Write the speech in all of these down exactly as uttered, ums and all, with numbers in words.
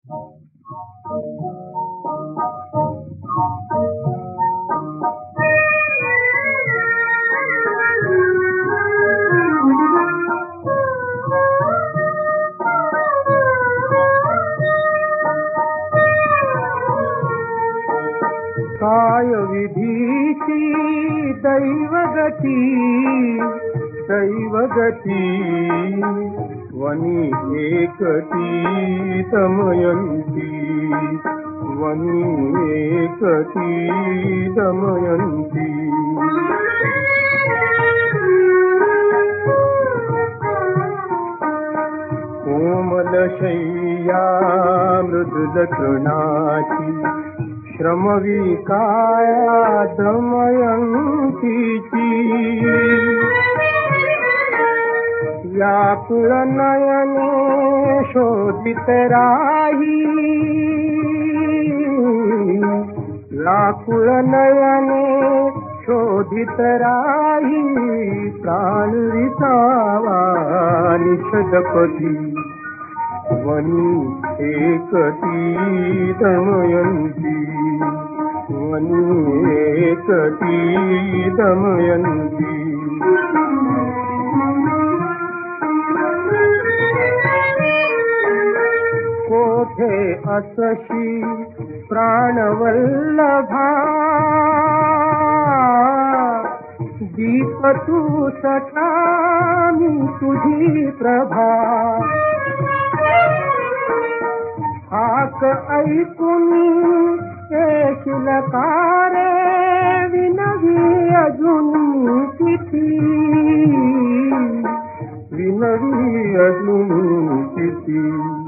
काय विधीची दैवगती दैवगती वनी एकटी दमयंती वनी एकटी दमयंती कोमल शय्या मृदुल तृणाची श्रमविकाया दमयंतीची व्याकुळ नयने शोधित राही व्याकुळ नयने शोधित राही प्राण विसावा निषदपती वनी एकटी दमयंती वनी एकटी दमयंती कोठे असशी प्राणवल्लभा दीप तू सखा मी तुझी प्रभा हाक ऐकुनी शिलकारे विनवी अजुनी तिथी विनवी अजुनी तिथी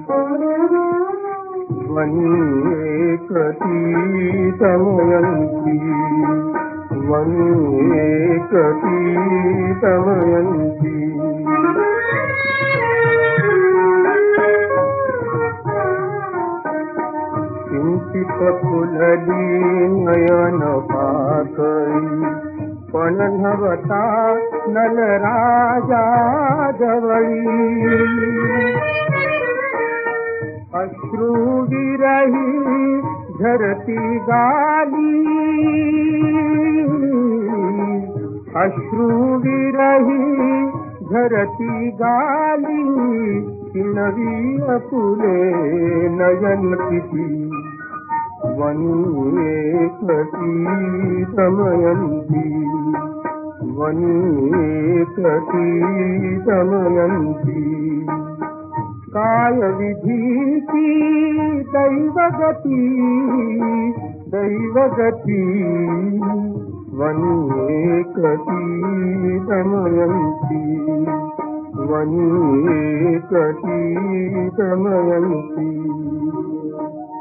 वनी एकटी दमयंती वनी एकटी दमयंती किंचित फुलली नयन पाकळी पण नवता नलराजा जवळी अश्रू विरही झरती गाली अश्रू विरही झरती गाली किनवी अपुले नयन किती वनी एकटी दमयंती वनी एकटी दमयंती काय विधीची दैवगती दैवगती वनी एकटी दमयंती वनी एकटी दमयंती।